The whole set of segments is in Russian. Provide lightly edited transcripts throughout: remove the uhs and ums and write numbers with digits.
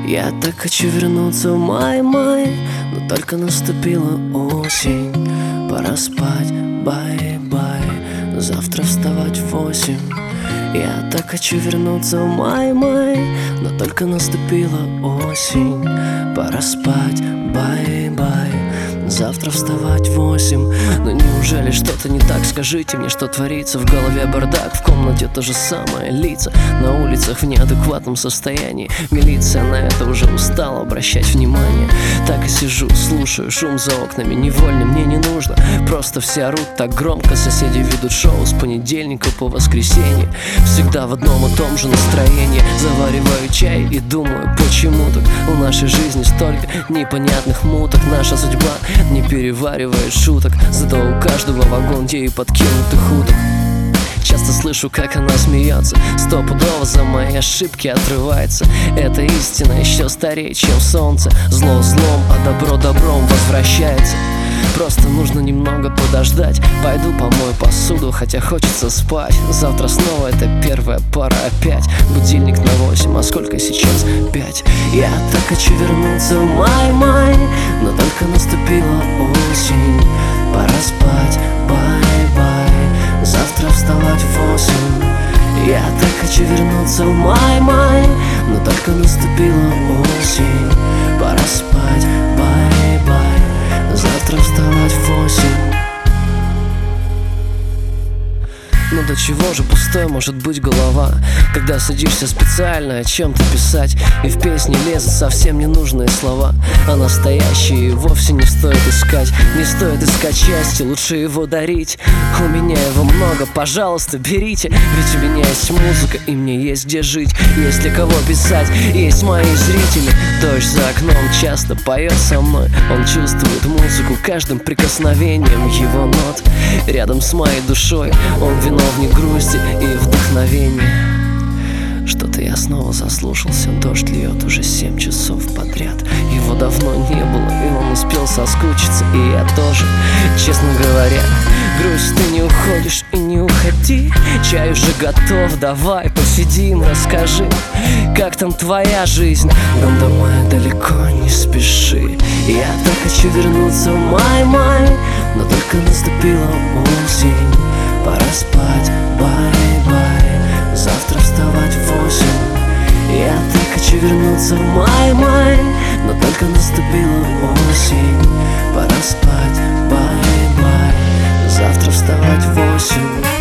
Я так хочу вернуться в май-май, но только наступила осень. Пора спать, бай-бай, завтра вставать в 8. Я так хочу вернуться в май-май, но только наступила осень. Пора спать, бай-бай, завтра вставать в 8. Но неужели что-то не так? Скажите мне, что творится? В голове бардак, в комнате то же самое. Лица на улицах в неадекватном состоянии. Милиция на это уже устала обращать внимание. Так и сижу, слушаю шум за окнами. Невольно мне не нужно, просто все орут так громко. Соседи ведут шоу с понедельника по воскресенье. Всегда в одном и том же настроении. Завариваю чай и думаю, почему так в нашей жизни столько непонятных муток. Наша судьба не переваривает шуток, зато у каждого вагон ей подкинутых уток. Часто слышу, как она смеется, стопудово за мои ошибки отрывается. Это истина еще старее, чем солнце. Зло злом, а добро добром возвращается. Просто нужно немного подождать. Пойду помою посуду, хотя хочется спать. Завтра снова это первая пара опять. Будильник на 8, а сколько сейчас? 5. Я так хочу вернуться в май-май, но только наступила осень. Пора спать, бай-бай, завтра вставать в 8. Я так хочу вернуться в май-май, но только наступила осень. Пора спать, бай-бай, завтра вставать в 8. Ну до чего же пустой может быть голова, когда садишься специально о чем-то писать, и в песне лезут совсем ненужные слова, а настоящие вовсе не стоит искать. Не стоит искать счастье, лучше его дарить. У меня его много, пожалуйста, берите. Ведь у меня есть музыка, и мне есть где жить, есть для кого писать, есть мои зрители. Дождь за окном часто поет со мной. Он чувствует музыку каждым прикосновением его нот. Рядом с моей душой он виновник грусти и вдохновения. Что-то я снова заслушался. Дождь льет уже 7 часов подряд. Его давно не было, и он успел соскучиться. И я тоже, честно говоря. Грусть, ты не уходишь и не уходи. Чай уже готов, давай посидим. Расскажи, как там твоя жизнь. Нам домой далеко, не спеши. Я так хочу вернуться в май-май, но только наступила осень. Пора спать, бай-бай, завтра вставать в 8. Я так хочу вернуться в май-май, но только наступила осень. Пора спать, бай-бай, завтра вставать в 8.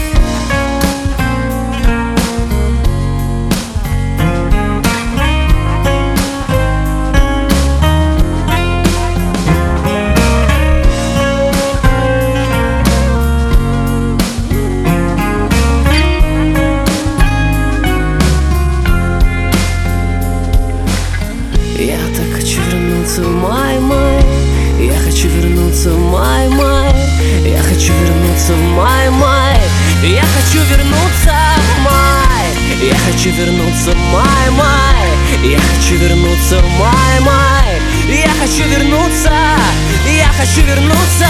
Я так хочу вернуться в май-май. Я хочу вернуться в май-май. Я хочу вернуться в май-май. Я хочу вернуться в май. Я хочу вернуться в май-май. Я хочу вернуться в май-май. Я хочу вернуться. Я хочу вернуться.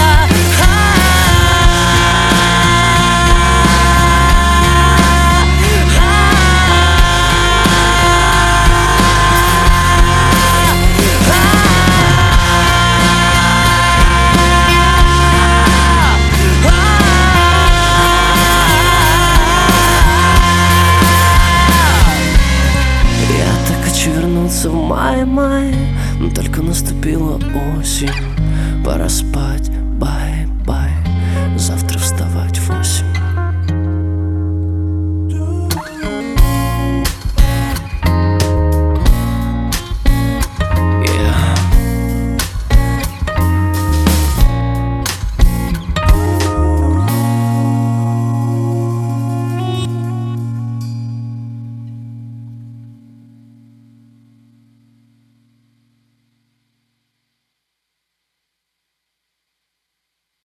В май-май, но только наступила осень. Пора спать, бай-бай, завтра вставать.